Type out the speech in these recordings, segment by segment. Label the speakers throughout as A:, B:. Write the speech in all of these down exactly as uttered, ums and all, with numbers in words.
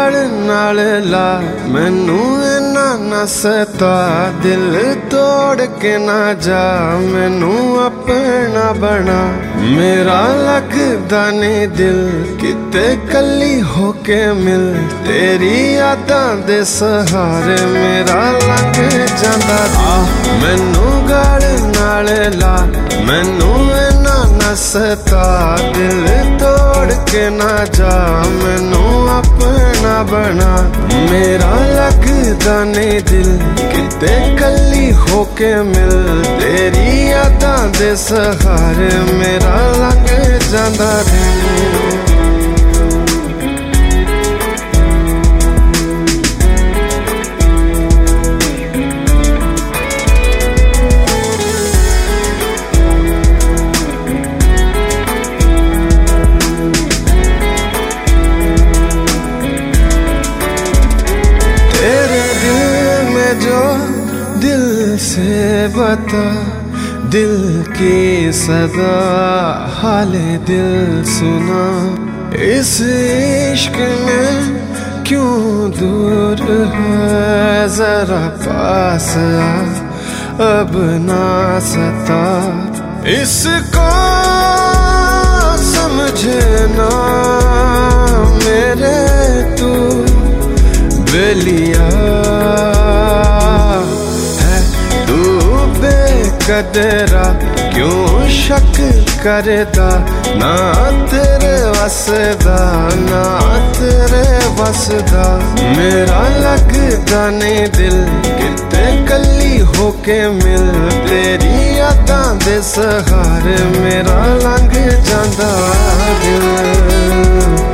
A: ਗਾਲ ਨਾਲ ਲਾ ਮੈਨੂੰ ਇਨਾ ਨਾ ਸਤਾ ਦਿਲ ਤੋੜ ਕੇ ਨਾ ਜਾ ਮੈਨੂੰ ਆਪਣਾ ਬਣਾ ਮੇਰਾ ਲੱਗਦਾ ਨੀ ਦਿਲ ਕਿਤੇ ਕੱਲੀ ਹੋ ਕੇ ਮਿਲ ਤੇਰੀ ਯਾਦਾਂ ਦੇ ਸਹਾਰੇ ਮੇਰਾ ਲੰਘ ਜਾਂਦਾ ਦਿਲ ਮੈਨੂੰ ਗਾਲ ਨਾਲ ਲਾ ਮੈਨੂੰ ਇਨਾ ਨਾ ਸਤਾ ਦਿਲ ਤੋੜ ਕੇ ਨਾ ਜਾ ਮੈਨੂੰ ਆਪਣਾ ਬਣਾ ਮੇਰਾ ਲੱਗਦਾ ਨੀ ਦਿਲ ਕਿਤੇ ਕੱਲੀ ਹੋ ਕੇ ਮਿਲ ਤੇਰੀ ਯਾਦਾਂ ਦੇ ਸਹਾਰੇ ਮੇਰਾ ਲੰਘ ਜਾਂਦਾ ਦਿਲ दिल से बता दिल की सदा हाले दिल सुना इस इश्क में क्यों दूर है जरा पास आ अब ना सता इसको समझे ना मेरे तू बेलिया कदरा क्यों शक करदा ना तेरे वसदा ना तेरे वसदा मेरा लगदा नी दिल किते कली होके मिल तेरी यादां दे सहारे मेरा लंघ जांदा दिल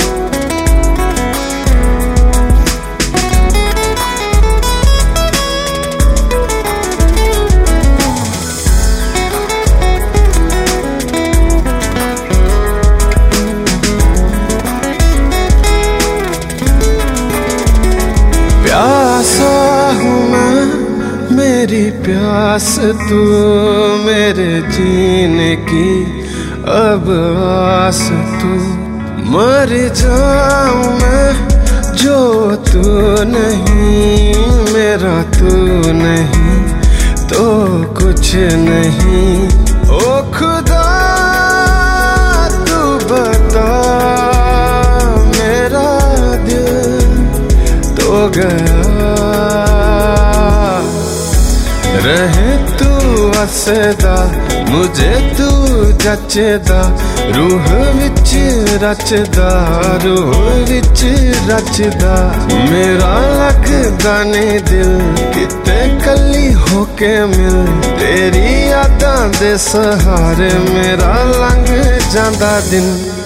A: प्यासा हूँ मैं मेरी प्यास तू मेरे जीने की अब आस तू मर जाऊँ मैं जो तू नहीं मेरा तू नहीं तो कुछ नहीं ओ खुदा तू बता मेरा दिल तो गया रहे तू वसदा मुझे तू जचदा रूह विच रचदा रूह विच रचदा मेरा लगदा नी दिल किते कली होके मिल तेरी यादां दे सहारे मेरा लंघ जांदा दिन।